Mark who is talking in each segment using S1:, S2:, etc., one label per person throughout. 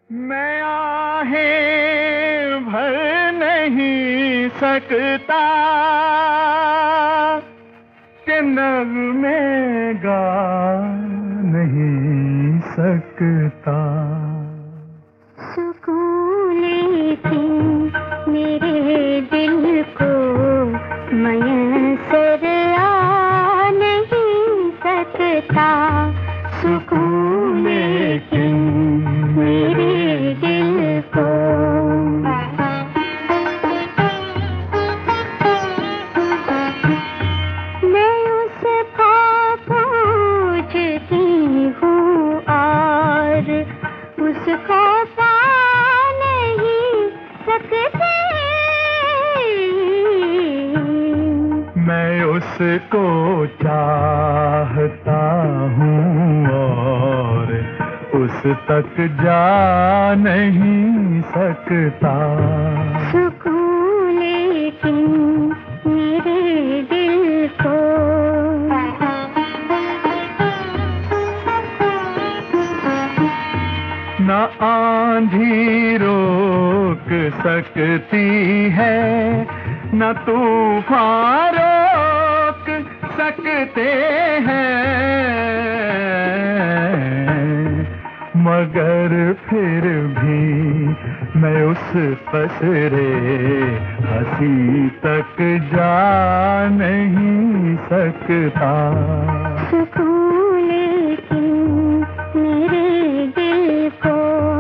S1: मैं आहें भर नहीं सकता कि नग़्मे गा नहीं सकता।
S2: सुकून लेकिन मेरे दिल को मयसर आ नहीं सकता। सुकून लेकिन मेरे दिल को। मैं उसको पूछती हूँ और उसको पा नहीं सकती।
S1: मैं उसको चाहता हूँ और उस तक जा नहीं सकता।
S2: सुकून लेकिन मेरे दिल को।
S1: न आंधी रोक सकती है न तूफान रोक सकते हैं, मगर फिर भी मैं उस पसरे हंसी तक जा नहीं सकता।
S2: सुकून लेकिन मेरे दिल को।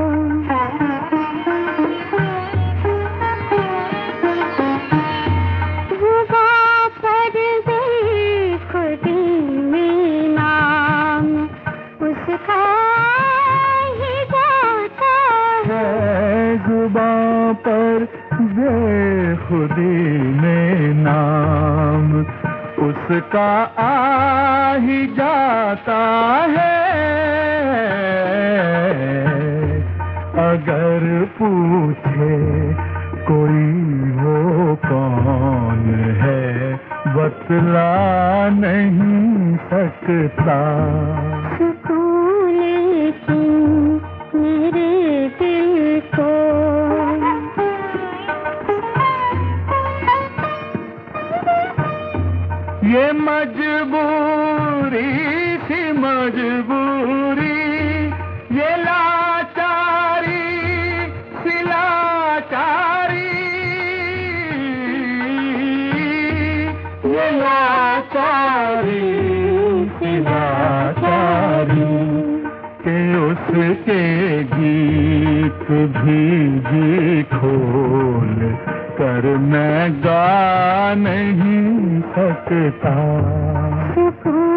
S2: ज़ुबां पर बेखुदी में नाम उसका ही जाता
S1: है। ज़ुबां पर बेखुदी में नाम उसका आ ही जाता है। अगर पूछे कोई वो कौन है बतला नहीं सकता।
S2: सुकून लेकिन मेरे दिल को।
S1: ये मजबूरी सी मजबूरी, ये लाचारी सी लाचारी, ये लाचारी सी लाचारी के उसके गीत भी खोल कर मैं गा नहीं सकता।